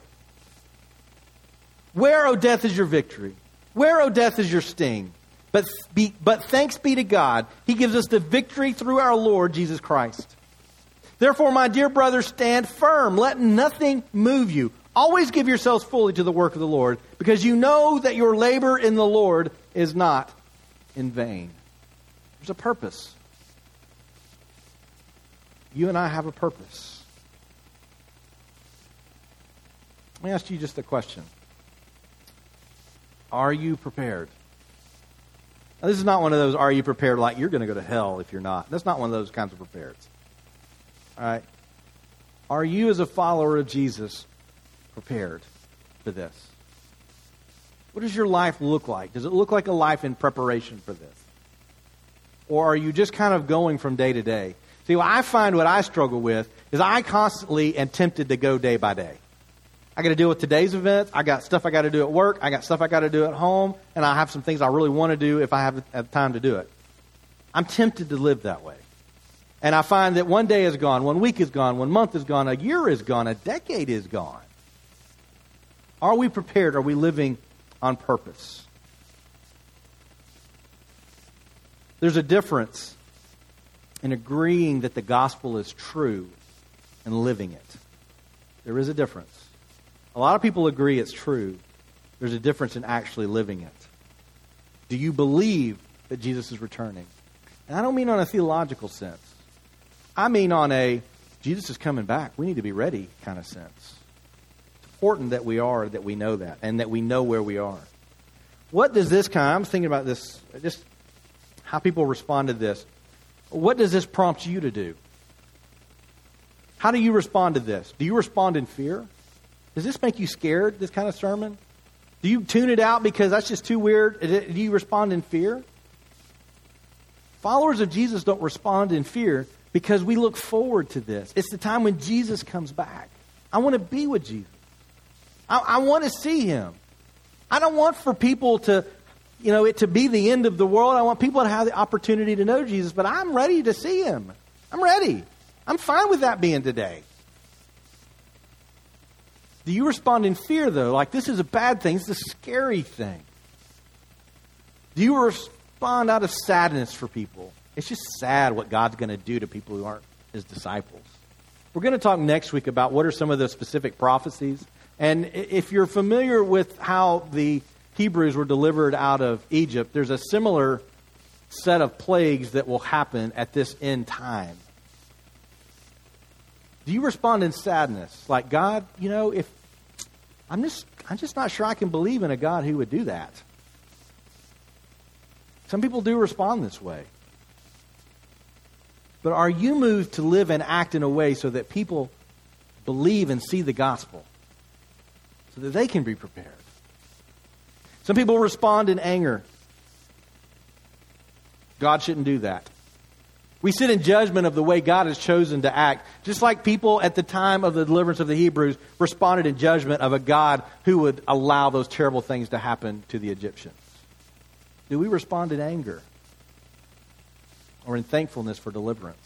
Where, O death, is your victory? Where, O death, is your sting? But thanks be to God, He gives us the victory through our Lord Jesus Christ. Therefore, my dear brothers, stand firm. Let nothing move you. Always give yourselves fully to the work of the Lord, because you know that your labor in the Lord is not in vain. There's a purpose. You and I have a purpose. Let me ask you just a question. Are you prepared? Now, this is not one of those, are you prepared, like you're going to go to hell if you're not. That's not one of those kinds of prepared. All right? Are you, as a follower of Jesus, prepared for this? What does your life look like? Does it look like a life in preparation for this? Or are you just kind of going from day to day? See, what I struggle with is I constantly am tempted to go day by day. I got to deal with today's events. I got stuff I got to do at work. I got stuff I got to do at home. And I have some things I really want to do if I have time to do it. I'm tempted to live that way. And I find that one day is gone, 1 week is gone, 1 month is gone, a year is gone, a decade is gone. Are we prepared? Are we living on purpose? There's a difference in agreeing that the gospel is true and living it. There is a difference. A lot of people agree it's true. There's a difference in actually living it. Do you believe that Jesus is returning? And I don't mean on a theological sense. I mean on a Jesus is coming back, we need to be ready kind of sense. It's important that we know that, and that we know where we are. What does this I was thinking about this, just how people respond to this. What does this prompt you to do? How do you respond to this? Do you respond in fear? Does this make you scared, this kind of sermon? Do you tune it out because that's just too weird? Do you respond in fear? Followers of Jesus don't respond in fear because we look forward to this. It's the time when Jesus comes back. I want to be with Jesus. I want to see Him. I don't want for people to, it to be the end of the world. I want people to have the opportunity to know Jesus, but I'm ready to see Him. I'm ready. I'm fine with that being today. Do you respond in fear, though? Like, this is a bad thing. It's a scary thing. Do you respond out of sadness for people? It's just sad what God's going to do to people who aren't His disciples. We're going to talk next week about what are some of the specific prophecies. And if you're familiar with how the Hebrews were delivered out of Egypt, there's a similar set of plagues that will happen at this end time. Do you respond in sadness? Like, God, if I'm just not sure I can believe in a God who would do that. Some people do respond this way. But are you moved to live and act in a way so that people believe and see the gospel? So that they can be prepared. Some people respond in anger. God shouldn't do that. We sit in judgment of the way God has chosen to act, just like people at the time of the deliverance of the Hebrews responded in judgment of a God who would allow those terrible things to happen to the Egyptians. Do we respond in anger or in thankfulness for deliverance?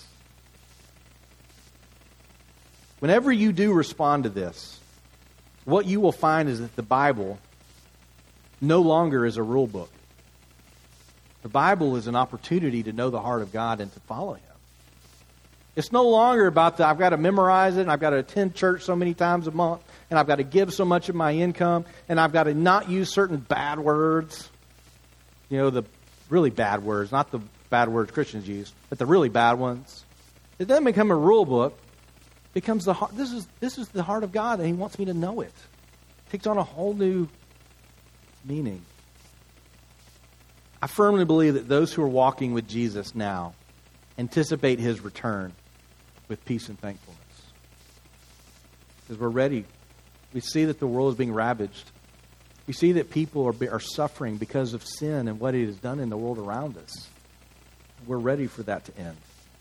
Whenever you do respond to this, what you will find is that the Bible no longer is a rule book. The Bible is an opportunity to know the heart of God and to follow Him. It's no longer about I've got to memorize it, and I've got to attend church so many times a month, and I've got to give so much of my income, and I've got to not use certain bad words. The really bad words, not the bad words Christians use, but the really bad ones. It doesn't become a rule book. It becomes the heart. This is the heart of God, and He wants me to know it. It takes on a whole new meaning. I firmly believe that those who are walking with Jesus now anticipate His return with peace and thankfulness. Because we're ready. We see that the world is being ravaged. We see that people are suffering because of sin and what it has done in the world around us. We're ready for that to end.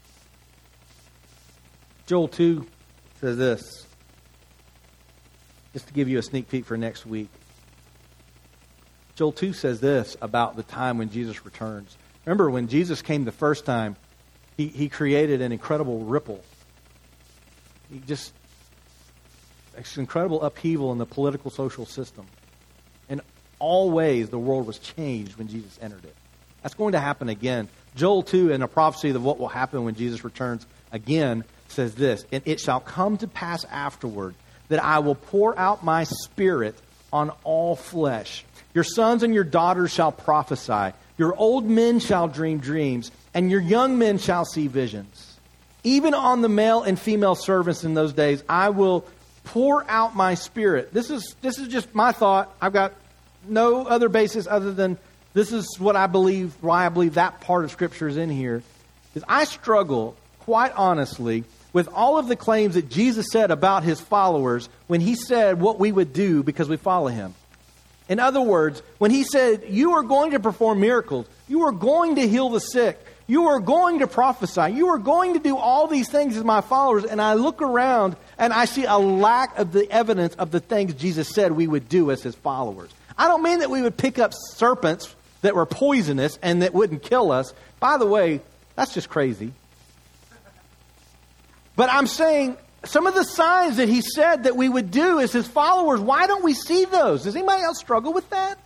Joel 2 says this, just to give you a sneak peek for next week. Joel 2 says this about the time when Jesus returns. Remember, when Jesus came the first time, he created an incredible ripple. It's incredible upheaval in the political, social system. In all ways, the world was changed when Jesus entered it. That's going to happen again. Joel 2, in a prophecy of what will happen when Jesus returns again, says this, "And it shall come to pass afterward that I will pour out my Spirit on all flesh. Your sons and your daughters shall prophesy. Your old men shall dream dreams, and your young men shall see visions. Even on the male and female servants in those days, I will pour out my Spirit." This is just my thought. I've got no other basis other than this is what I believe, why I believe that part of Scripture is in here. Is I struggle, quite honestly, with all of the claims that Jesus said about His followers when He said what we would do because we follow Him. In other words, when He said, you are going to perform miracles, you are going to heal the sick, You are going to prophesy. You are going to do all these things as my followers. And I look around and I see a lack of the evidence of the things Jesus said we would do as his followers. I don't mean that we would pick up serpents that were poisonous and that wouldn't kill us. By the way, that's just crazy. But I'm saying some of the signs that he said that we would do as his followers, why don't we see those? Does anybody else struggle with that?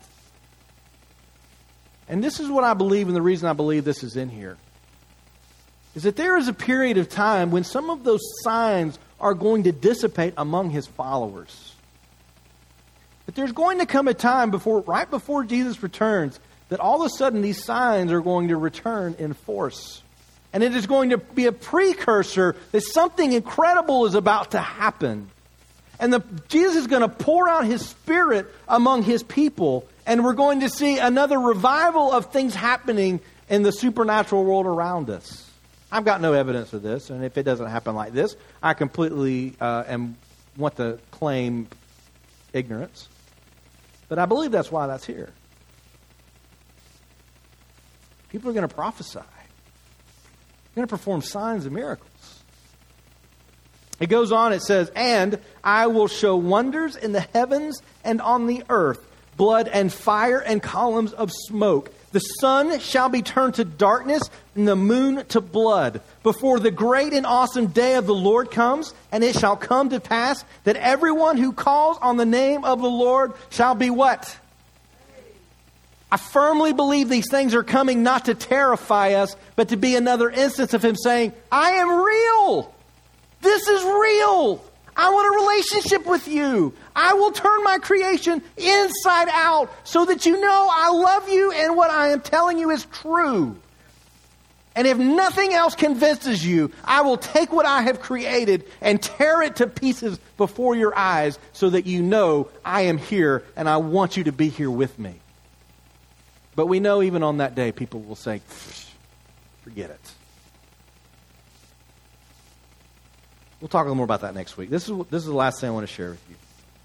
And this is what I believe, and the reason I believe this is in here, is that there is a period of time when some of those signs are going to dissipate among his followers. But there's going to come a time right before Jesus returns that all of a sudden these signs are going to return in force. And it is going to be a precursor that something incredible is about to happen. And Jesus is going to pour out his Spirit among his people. And we're going to see another revival of things happening in the supernatural world around us. I've got no evidence of this. And if it doesn't happen like this, I completely want to claim ignorance. But I believe that's why that's here. People are going to prophesy. They're going to perform signs and miracles. It goes on, it says, and I will show wonders in the heavens and on the earth, blood and fire and columns of smoke. The sun shall be turned to darkness and the moon to blood before the great and awesome day of the Lord comes. And it shall come to pass that everyone who calls on the name of the Lord shall be what? I firmly believe these things are coming not to terrify us, but to be another instance of him saying, I am real. This is real. I want a relationship with you. I will turn my creation inside out so that you know I love you and what I am telling you is true. And if nothing else convinces you, I will take what I have created and tear it to pieces before your eyes so that you know I am here and I want you to be here with me. But we know even on that day, people will say, forget it. We'll talk a little more about that next week. This is the last thing I want to share with you.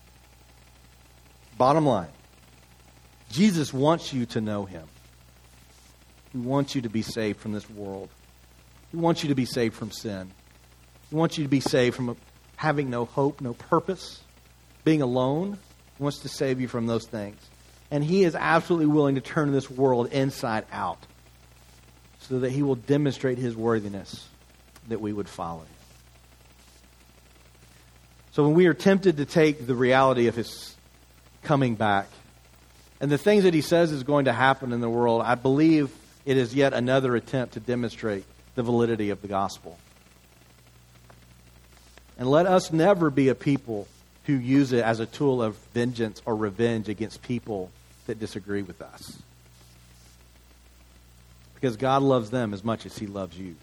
Bottom line, Jesus wants you to know him. He wants you to be saved from this world. He wants you to be saved from sin. He wants you to be saved from having no hope, no purpose, being alone. He wants to save you from those things. And he is absolutely willing to turn this world inside out so that he will demonstrate his worthiness, that we would follow him. So when we are tempted to take the reality of his coming back and the things that he says is going to happen in the world, I believe it is yet another attempt to demonstrate the validity of the gospel. And let us never be a people who use it as a tool of vengeance or revenge against people that disagree with us. Because God loves them as much as he loves you.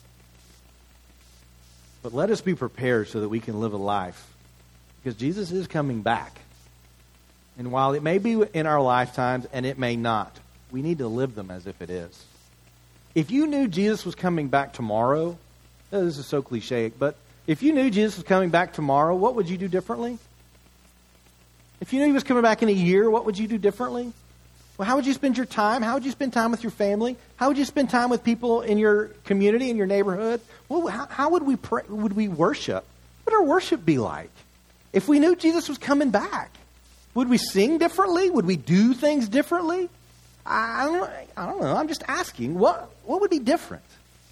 But let us be prepared so that we can live a life. Because Jesus is coming back. And while it may be in our lifetimes and it may not, we need to live them as if it is. If you knew Jesus was coming back tomorrow, this is so cliche, but if you knew Jesus was coming back tomorrow, what would you do differently? If you knew he was coming back in a year, what would you do differently? Well, how would you spend your time? How would you spend time with your family? How would you spend time with people in your community, in your neighborhood? Well, how would we pray? Would we worship? What would our worship be like? If we knew Jesus was coming back, would we sing differently? Would we do things differently? I don't know. I'm just asking. What would be different?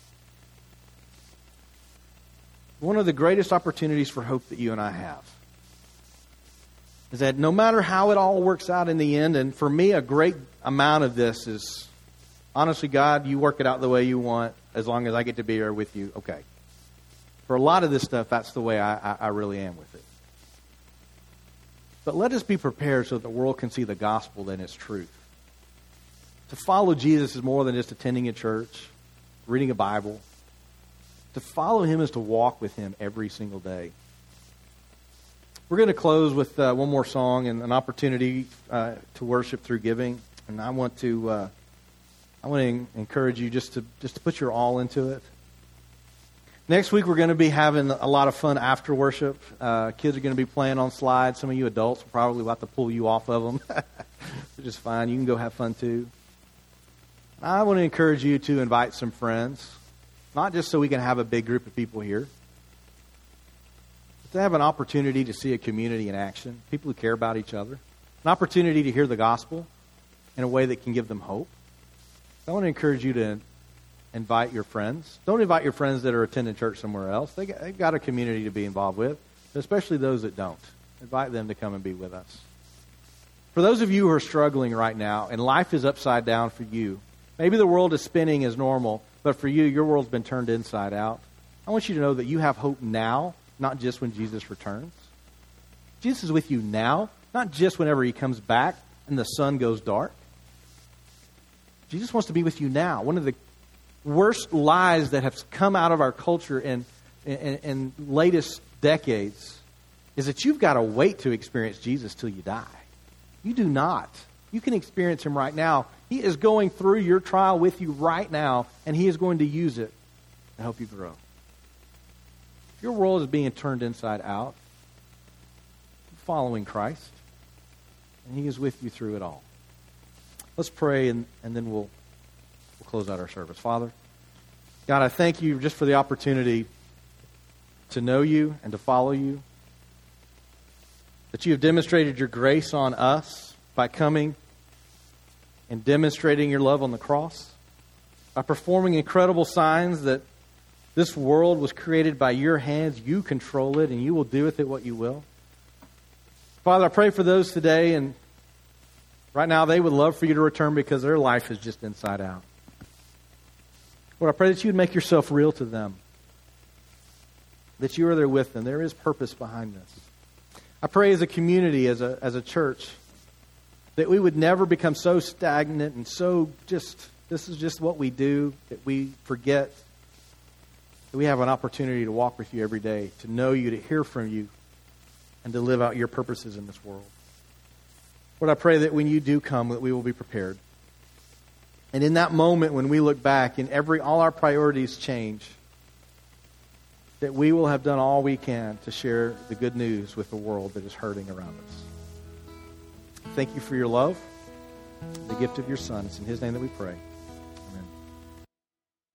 One of the greatest opportunities for hope that you and I have is that no matter how it all works out in the end, and for me, a great amount of this is, honestly, God, you work it out the way you want, as long as I get to be here with you, okay. For a lot of this stuff, that's the way I really am with it. But let us be prepared so that the world can see the gospel in its truth. To follow Jesus is more than just attending a church, reading a Bible. To follow him is to walk with him every single day. We're going to close with one more song and an opportunity to worship through giving. And I want to encourage you just to put your all into it. Next week we're going to be having a lot of fun after worship. Kids are going to be playing on slides. Some of you adults will probably about to pull you off of them, which is fine. You can go have fun too. I want to encourage you to invite some friends, not just so we can have a big group of people here, but to have an opportunity to see a community in action, people who care about each other, an opportunity to hear the gospel in a way that can give them hope. I want to encourage you to invite your friends. Don't invite your friends that are attending church somewhere else. They've got a community to be involved with, especially those that don't. Invite them to come and be with us. For those of you who are struggling right now, and life is upside down for you, maybe the world is spinning as normal, but for you, your world's been turned inside out. I want you to know that you have hope now, not just when Jesus returns. Jesus is with you now, not just whenever he comes back and the sun goes dark. Jesus wants to be with you now. One of the worst lies that have come out of our culture in latest decades is that you've got to wait to experience Jesus till you die. You do not. You can experience him right now. He is going through your trial with you right now, and he is going to use it to help you grow. If your world is being turned inside out, you're following Christ, and he is with you through it all. Let's pray, and then we'll close out our service. Father, God, I thank you just for the opportunity to know you and to follow you, that you have demonstrated your grace on us by coming and demonstrating your love on the cross, by performing incredible signs that this world was created by your hands. You control it, and you will do with it what you will. Father, I pray for those today, and right now they would love for you to return because their life is just inside out. Lord, I pray that you would make yourself real to them, that you are there with them. There is purpose behind this. I pray as a community, as a church, that we would never become so stagnant and so just, this is just what we do, that we forget that we have an opportunity to walk with you every day, to know you, to hear from you, and to live out your purposes in this world. Lord, I pray that when you do come, that we will be prepared. And in that moment when we look back and all our priorities change, that we will have done all we can to share the good news with the world that is hurting around us. Thank you for your love, the gift of your Son. It's in his name that we pray.